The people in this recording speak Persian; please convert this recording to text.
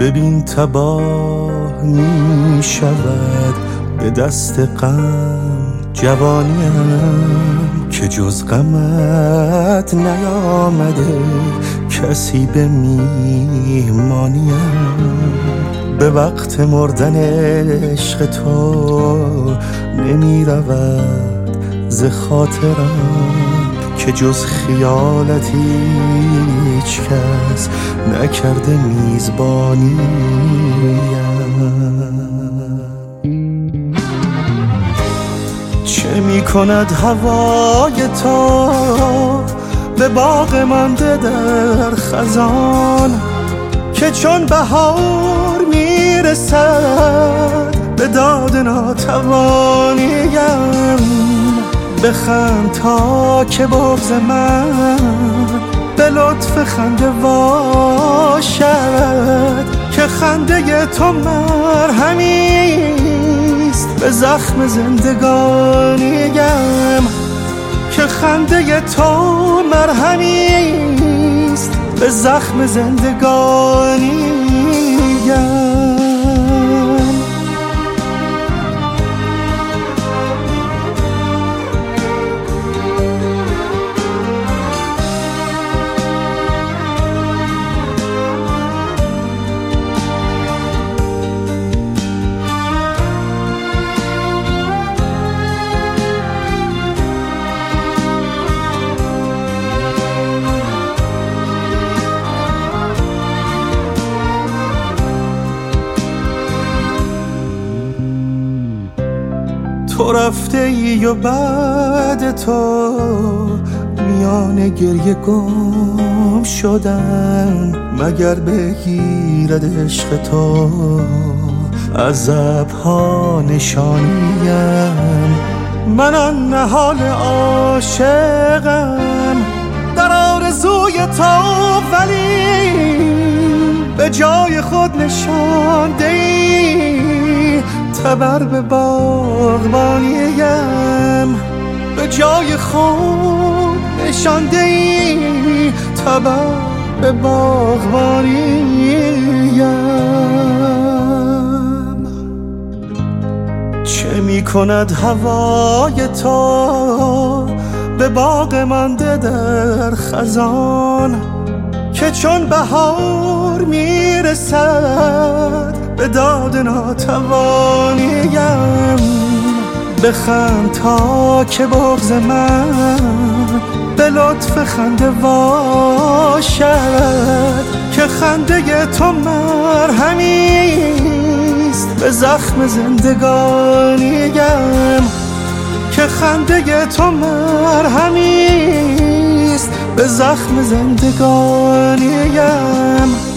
ببین تباه می شود به دست غم جوانیم، که جز غمت نیامده کسی به میهمانیم. به وقت مردن عشق تو نمی رود ز خاطرم، که جز خیالت هیچ کس نکرده میزبانیم. چه می کند هوای تو به باغ مانده در خزان، که چون بهار میرسد به داد ناتوانیم. بخند تا که بغض من به لطف خنده باشد، که خنده تو مرهمیست به زخم زندگانیم. که خنده تو مرهمیست به زخم زندگانیم. تو رفته ای و بعد تو میان گریه گم شدم، مگر بگیرد عشق تو عذاب‌ها نشانیم. من آن نهال عاشقم در آرزوی تو، ولی به جای خود نشانده ای تبر به باغبانیم. به جای خود نشانده ای تبر به باغبانیم. چه می کند هوای تو به باغ مانده در خزان، که چون بهار میرسد به داد ناتوانیم. بخند تا که بغض من به لطف خنده باشد، که خنده تو مرهمیست به زخم زندگانیم. که خنده تو مرهمیست به زخم زندگانیم.